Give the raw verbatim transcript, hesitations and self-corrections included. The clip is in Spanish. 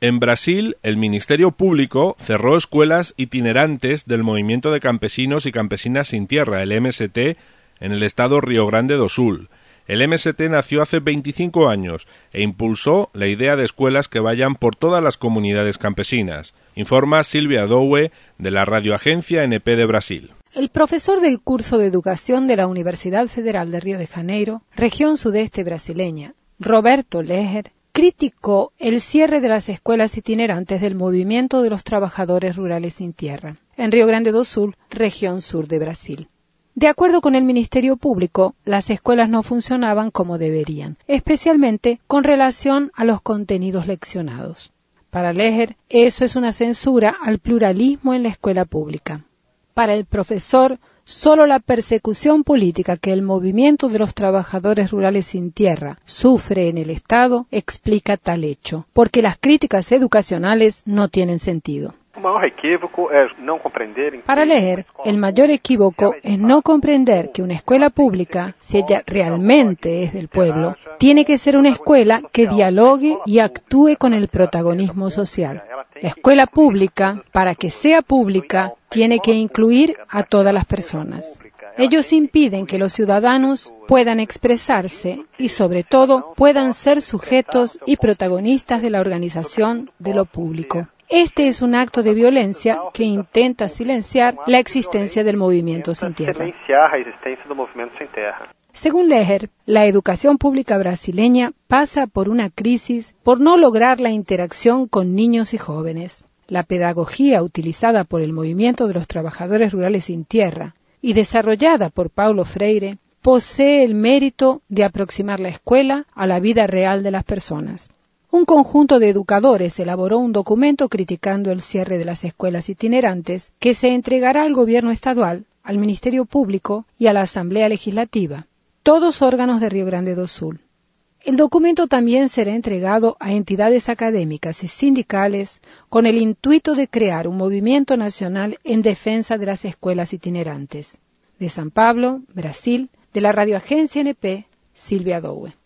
En Brasil, el Ministerio Público cerró escuelas itinerantes del Movimiento de Campesinos y Campesinas Sin Tierra, el M S T, en el estado Rio Grande do Sul. El M S T nació hace veinticinco años e impulsó la idea de escuelas que vayan por todas las comunidades campesinas, informa Silvia Doue de la radioagencia N P de Brasil. El profesor del curso de educación de la Universidad Federal de Río de Janeiro, región sudeste brasileña, Roberto Leher, criticó el cierre de las escuelas itinerantes del Movimiento de los Trabajadores Rurales Sin Tierra, en Rio Grande do Sul, región sur de Brasil. De acuerdo con el Ministerio Público, las escuelas no funcionaban como deberían, especialmente con relación a los contenidos leccionados. Para Leher, eso es una censura al pluralismo en la escuela pública. Para el profesor, solo la persecución política que el movimiento de los trabajadores rurales sin tierra sufre en el Estado explica tal hecho, porque las críticas educacionales no tienen sentido. Para Leher, el mayor equívoco es no comprender que una escuela pública, si ella realmente es del pueblo, tiene que ser una escuela que dialogue y actúe con el protagonismo social. La escuela pública, para que sea pública, tiene que incluir a todas las personas. Ellos impiden que los ciudadanos puedan expresarse y, sobre todo, puedan ser sujetos y protagonistas de la organización de lo público. Este es un acto de violencia que intenta silenciar la existencia del movimiento sin tierra. Según Leher, la educación pública brasileña pasa por una crisis por no lograr la interacción con niños y jóvenes. La pedagogía utilizada por el movimiento de los trabajadores rurales sin tierra y desarrollada por Paulo Freire posee el mérito de aproximar la escuela a la vida real de las personas. Un conjunto de educadores elaboró un documento criticando el cierre de las escuelas itinerantes que se entregará al gobierno estadual, al Ministerio Público y a la Asamblea Legislativa, todos órganos de Rio Grande do Sul. El documento también será entregado a entidades académicas y sindicales con el intuito de crear un movimiento nacional en defensa de las escuelas itinerantes. De San Pablo, Brasil, de la radioagencia N P, Silvia Doue.